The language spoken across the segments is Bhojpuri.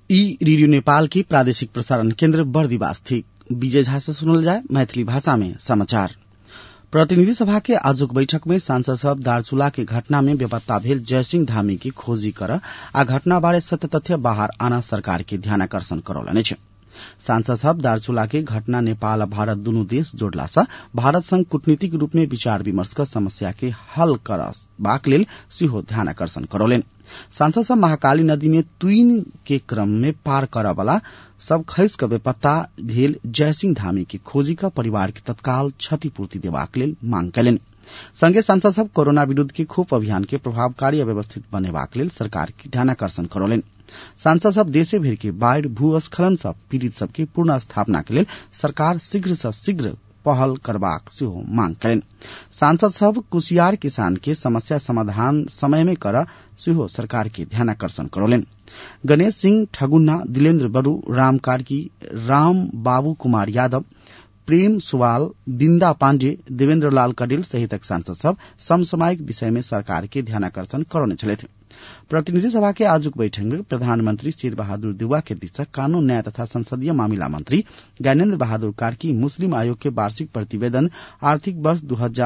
ई रेडियो नेपाल की प्रादेशिक प्रसारण केन्द्र बर्दिवास थी। विजय झा से सुनल जाए मैथिली भाषा में समाचार। प्रतिनिधि सभा के आजुक बैठक में सांसद सब दार्चुला के घटना में बेपत्ता भेल जयसिंह धामी की खोजी कर आ घटना बारे सत्य तथ्य बाहर आना सरकार के ध्यानाकर्षण करौलने छ। सांसद सब दार्चुला के घटना नेपाल आ भारत दुनू देश जोड़ला सँ भारत संग कूटनीतिक रूप में विचार विमर्श कर समस्या के हल करबाक लेल सेहो ध्यानाकर्षण करौलेन। सांसद सब महाकाली नदी में तुइन के क्रम में पार करवाला सब खैस क बेपत्ता भेल जयसिंह धामी की खोजी का परिवार के तत्काल क्षतिपूर्ति देबाक लेल मांग कयलनि। संगे सांसद सब कोरोना विरूद्ध के खोप अभियान के प्रभावकारी व्यवस्थित बनेबाक लेल सरकार के ध्यानाकर्षण करौलनि। सांसद सब देशे भरि के बाढ़ भूस्खलन सब पीड़ित सबके पूर्ण स्थापना के लेल सरकार शीघ्र से शीघ्र पहल करबाक सेहो मांग कयलनि। सांसद सब कुसियार किसान के समस्या समाधान समय में कर सेहो सरकार के ध्यानाकर्षण करौलनि। गणेश सिंह ठगुन्ना, दिलेन्द्र बरू, राम कार्की, राम बाबू कुमार यादव, प्रेम सुवाल, बिन्दा पाण्डे, देवेन्द्र लाल कडेल सहितक सांसद सब समसामयिक विषय में सरकार के ध्यानाकर्षण करौने छले थे। प्रतिनिधि सभा के आजुक बैठक में प्रधानमंत्री शेर बहादुर देउवा के दिशा कानून न्याय तथा संसदीय मामिला मंत्री ज्ञानेन्द्र बहादुर कार्की मुस्लिम आयोग के वार्षिक प्रतिवेदन आर्थिक वर्ष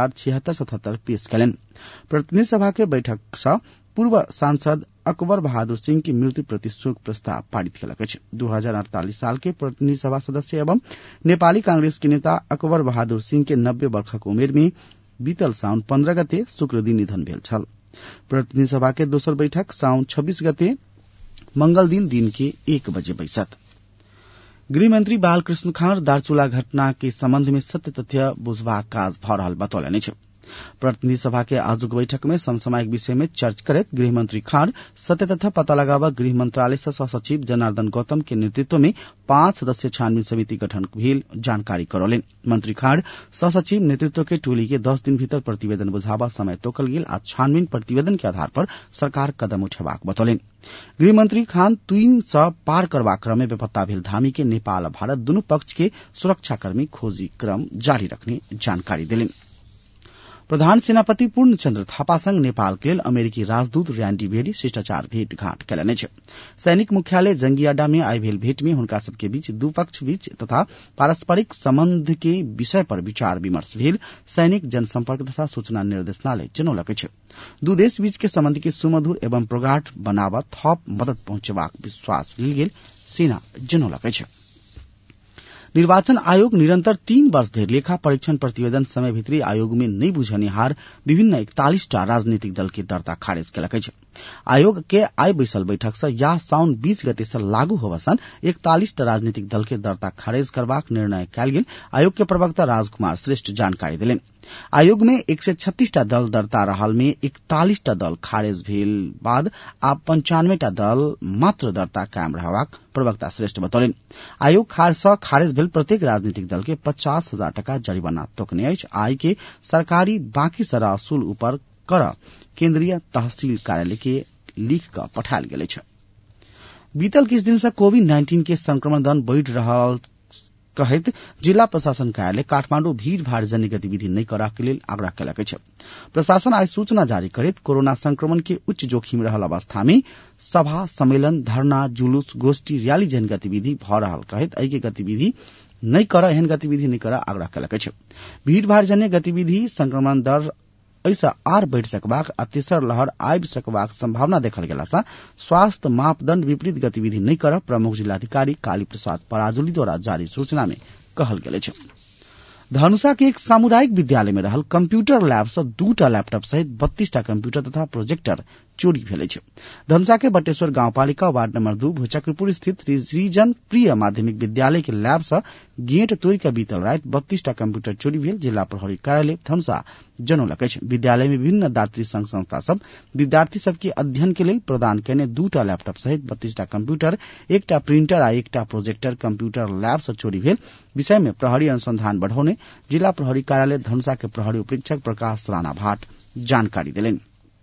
2076-77 पेश कयलनि। प्रतिनिधि सभा के बैठक सँ पूर्व सांसद अकबर बहादुर सिंह की मृत्यु प्रति शोक प्रस्ताव पारित कयलक अछि। 2048 साल के प्रतिनिधि सभा सदस्य एवं नेपाली कांग्रेस के नेता अकबर बहादुर सिंह के 90 वर्षक उमेर में बीतल साउन 15 गते शुक्र दिन निधन भेल छल। प्रतिनिधि सभा के दोसर बैठक साउन 26 गते मंगल दिन के 1 बजे बैसत। गृहमंत्री बालकृष्ण खाँड दार्चुला घटना के संबंध में सत्य तथ्य बुझबाक काज भ रहल बतौलनि छ। प्रतिनिधि सभा के आजुक बैठक में समसामयिक विषय में चर्च करत गृहमंत्री खाँड सत्य तथ्य पता लगावा गृह मंत्रालय से सहसचिव जनार्दन गौतम के नेतृत्व में 5 सदस्य छानबीन समिति गठन भेल जानकारी करौलेन। मंत्री खाँड सहसचिव नेतृत्व के टोली के 10 दिन भीतर प्रतिवेदन बुझावा समय तोकल गेल आ छानबीन प्रतिवेदन के आधार पर सरकार कदम उठेबाक बतौलेन। गृहमंत्री खान तुइन सँ पार करबाक क्रम में बेपत्ता भेल धामी के नेपाल आ भारत दुनू पक्ष के सुरक्षाकर्मी खोजी क्रम जारी रखने जानकारी देलेन। प्रधान सेनापति पूर्णचन्द्र थापा संग नेपाल के अमेरिकी राजदूत रैंडी भेरी शिष्टाचार भेंटघाट कयलनि छ। सैनिक मुख्यालय जंगी अड्डा में आइ भेल भेंट में हुनका सबके बीच दू पक्ष बीच तथा पारस्परिक संबंध के विषय पर विचार विमर्श भेल सैनिक जनसंपर्क तथा सूचना निर्देशनालय जनौलक छ। दू देश बीच के संबंध के सुमधुर एवं प्रगाढ़ बनावा थप मदद पहुंचेबाक विश्वास लेल गेल सेना जनौलक छ। निर्वाचन आयोग निरंतर 3 वर्ष धरि लेखा परीक्षण प्रतिवेदन समय भित्री आयोग में नहीं बुझनिहार विभिन्न 41टा राजनीतिक दल के दर्ता खारेज कयलक अछि। आयोग के आइ बैसल बैठक से या साउन 20 गते से लागू होवसन 41टा राजनीतिक दल के दर्ता खारेज करबाक निर्णय कयल गेल आयोग के प्रवक्ता राजकुमार श्रेष्ठ जानकारी देलेन। आयोग में 136टा दल दर्ता रहल में 41टा दल खारेज भेल बाद आब 95टा दल मात्र दर्ता कायम रहबाक प्रवक्ता श्रेष्ठ बतौलेन। आयोग खारेज भेल प्रत्येक राजनीतिक दल के 50,000 टका जरिमाना तोकने अछि। आय के सरकारी बाकी सरा असूल ऊपर कर केंद्रीय तहसील कार्यालय के लिख क पठायल गेल छ। बीतल किछ दिन से कोविड-19 के संक्रमण दर बढ़ि रहल कहैत जिला प्रशासन कार्यालय काठमांडू भीड़-भाड़ जन्य गतिविधि नहीं कराक लेल आग्रह कयलक अछि। प्रशासन आइ सूचना जारी करैत कोरोना संक्रमण के उच्च जोखिम रहल अवस्था में सभा, सम्मेलन, धरना, जुलूस, गोष्ठी, रैली जैन गतिविधि भ रहल कहैत एहि के गतिविधि नहीं कर एहन गतिविधि नहीं कर आग्रह कयलक अछि। भीड़-भाड़ जन्य गतिविधि संक्रमण दर ऐसा आर बढ़ सकबाक आ तेसर लहर आबि सकबाक संभावना देखल गेला सँ स्वास्थ्य मापदंड विपरीत गतिविधि नहीं कर प्रमुख जिलाधिकारी काली प्रसाद पराजुली द्वारा जारी सूचना में कहल गेल अछि। धनुषा के एक सामुदायिक विद्यालय में रहल कंप्यूटर लैब से 2टा लैपटॉप सहित 32टा कंप्यूटर तथा प्रोजेक्टर चोरी भेल अछि। धनुषा के बटेश्वर गांवपालिका वार्ड नंबर 2 भोचक्रपुर स्थित रिजन प्रिय माध्यमिक विद्यालय के लैब से गेट तोड़ के बीतल रात 32टा कंप्यूटर चोरी भेल जिला प्रहरी कार्यालय धनुषा जनौलक अछि। विद्यालय में विभिन्न दात्री संघ संस्था सब विद्यार्थी सबके अध्ययन के लेल प्रदान कयने 2टा लैपटॉप सहित 32टा कंप्यूटर, 1टा प्रिंटर आ 1टा प्रोजेक्टर कंप्यूटर लैब से चोरी भेल विषय में प्रहरी अनुसंधान बढ़ौने जिला प्रहरी कार्यालय धनुषा के प्रहरी उपरीक्षक प्रकाश राणा भाट जानकारी देलेन।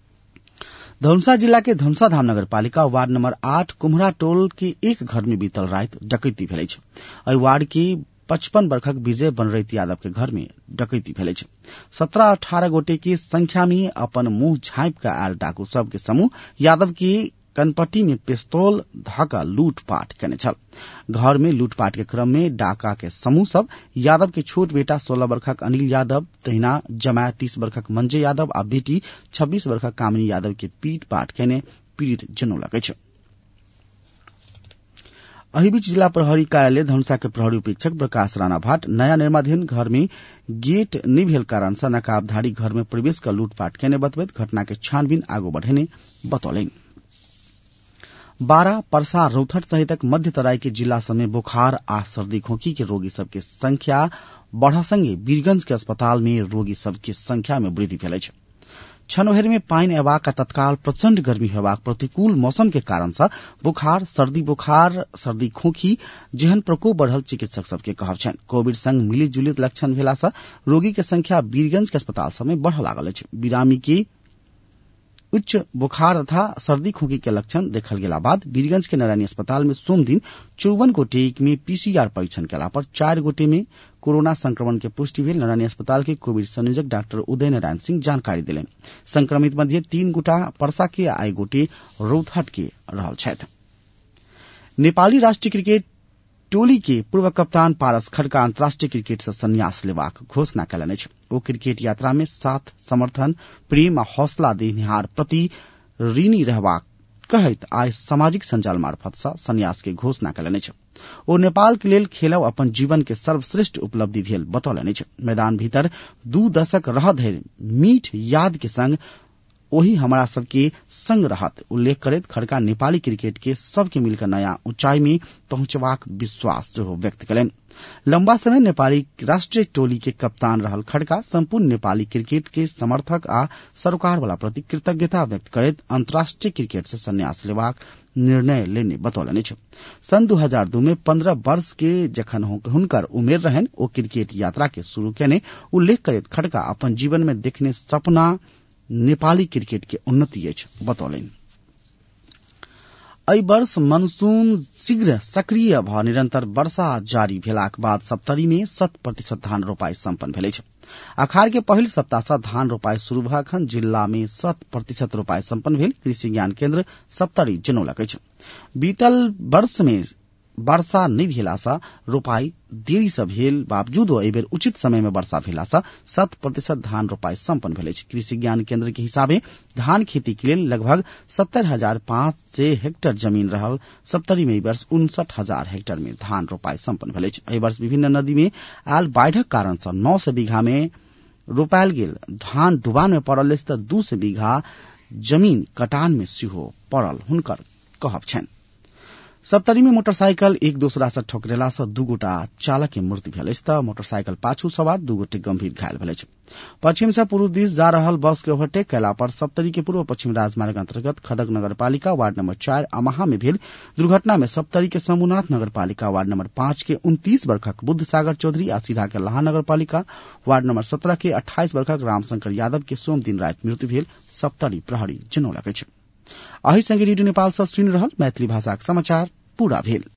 धनुषा जिला के धनुषा धाम नगर पालिका वार्ड नंबर 8 कुम्हरा टोल के एक घर में बीतल रात डकैती भेल अछि। एहि वार्ड के 55 वर्षक विजय बनरैत यादव के घर में डकैती भेल अछि। 17-18 गोटे के संख्या में अपन मुंह झाँप के आयल डाकू सब के समूह यादव के कनपट्टी में पिस्तौल धक लूटपाट कने छल। घर में लूटपाट के क्रम में डाका के समूह सब यादव के छोट बेटा 16 वर्षक अनिल यादव, तहिना जमाया 30 वर्षक मंजे यादव आ बेटी 26 वर्षक कामिनी यादव के पीटपाट कने पीड़ित जनौलकै छ। अही बीच जिला प्रहरी कार्यालय धनुषा के प्रहरी उपरीक्षक प्रकाश राणा भाट नयाँ निर्माणाधीन घर में गेट नहीं भेल कारण से नकाबधारी घर में प्रवेश का लूटपाट केने बतबैत घटना के छानबीन आगो बढ़ेने बतौलेन। बारा, पर्सा, रौथट सहित मध्य तराई के जिला सब में बुखार आ सर्दी खोखी के रोगी सबके संख्या बढ़ा संगे वीरगंज के अस्पताल में रोगी सबके संख्या में वृद्धि भेल छ। छनोहेर में पाइन एबाक आ तत्काल प्रचंड गर्मी हेबाक प्रतिकूल मौसम के कारण से बुखार, सर्दी खोखी जेहन प्रकोप बढ़ल चिकित्सक सबके कहब छन्। कोविड संग मिलित जुलित लक्षण भेला से रोगी के संख्या वीरगंज के अस्पताल सब में बढ़ लागल अछि। बिरामी के उच्च बुखार तथा सर्दी खोखी के लक्षण देखल गेला बाद वीरगंज के नारायणी अस्पताल में सोम दिन 54 गोटे में पीसीआर परीक्षण केला पर 4 गोटे में कोरोना संक्रमण के पुष्टि भेल। नारायणी अस्पताल के कोविड संयोजक डाक्टर उदय नारायण सिंह जानकारी दिले। संक्रमित मध्य 3 गोटा पर्सा के आ 1 गोटे रौथट के रहल छथि। नेपाली राष्ट्रीय क्रिकेट टोली के पूर्व कप्तान पारस खड्का अंतर्राष्ट्रीय क्रिकेट से संन्यास लेबाक घोषणा कयलनि अछि। ओ क्रिकेट यात्रा में साथ, समर्थन, प्रेम आ हौसला देनिहार प्रति ऋणी रहबाक कहैत आइ सामाजिक संजाल मार्फत से संन्यास के घोषणा कयलनि अछि। ओ नेपाल के लेल खेलब अपन जीवन के सर्वश्रेष्ठ उपलब्धि भेल बतौलनि अछि। मैदान भीतर 2 दशक रह धरि मीठ याद के संग ओही हमारा सबके संग रहत उल्लेख करैत खड्का नेपाली क्रिकेट के सबके मिलकर नया ऊंचाई में पहुंचबाक विश्वास सेहो व्यक्त कयलनि। लंबा समय नेपाली राष्ट्रीय टोली के कप्तान रहल खड्का संपूर्ण नेपाली क्रिकेट के समर्थक आ सरकार वाला प्रति कृतज्ञता व्यक्त करैत अंतर्राष्ट्रीय क्रिकेट से संन्यास लेबाक निर्णय लेने बतौलनि अछि। सन 2002 में 15 वर्ष के जखन हुनकर उमेर रहनि ओ क्रिकेट यात्रा के शुरू केने उल्लेख करैत खड्का अपन जीवन में देखने सपना नेपाली क्रिकेट के उन्नति अछि बतौलनि। एहि वर्ष मनसून शीघ्र सक्रिय भ निरंतर वर्षा जारी भेलाक बाद सप्तरी में 100% धान रोपाई सम्पन्न भेल अछि। अखाड़ के पहिल सप्ताह से धान रोपाई शुरू भ अखन जिला में 100% रोपाई सम्पन्न भेल कृषि ज्ञान केन्द्र सप्तरी जनौलक अछि। बीतल वर्ष में वर्षा नहीं भेला से रोपाई देरी से भेल बावजूदो एहि बेर उचित समय में वर्षा भेला से 100% धान रोपाई सम्पन्न भेल अछि। कृषि ज्ञान केन्द्र के हिसाबे धान खेती के लेल लगभग 70,500 हेक्टेयर जमीन रहल सप्तरी में एहि वर्ष 59,000 हेक्टेयर में धान रोपाई सम्पन्न भेल अछि। एहि वर्ष विभिन्न नदी में आयल बाढ़िक कारण से 900 बीघा में रोपायल गेल धान डुबान में पड़ल अछि तऽ 200 बीघा जमीन कटान में सेहो पड़ल हुनकर कहब छनि। सप्तरी में मोटरसाइकिल एक दोसरा से ठोकरेला से 2 गोटा चालक के मृत्यु भेल अछि तऽ मोटरसाइकिल पाछू सवार 2 गोटे गंभीर घायल भेल अछि। पश्चिम से पूर्व दिस जा रहल बस के ओवरटेक कयला पर सप्तरी के पूर्व पश्चिम राजमार्ग अंतर्गत खदक नगरपालिका वार्ड नंबर 4 अमाहा में भेल दुर्घटना में सप्तरी के शंभुनाथ नगरपालिका वार्ड नंबर 5 के 29 वर्षक बुद्ध सागर चौधरी आ सीधा के लाहा नगरपालिका वार्ड नंबर 17 के 28 वर्षक रामशंकर यादव के सोम दिन रात मृत्यु भेल सप्तरी प्रहरी जनौलक अछि। अहि संगे रेडियो नेपाल से सुनि रहल मैथिली भाषाक समाचार पूरा भेल।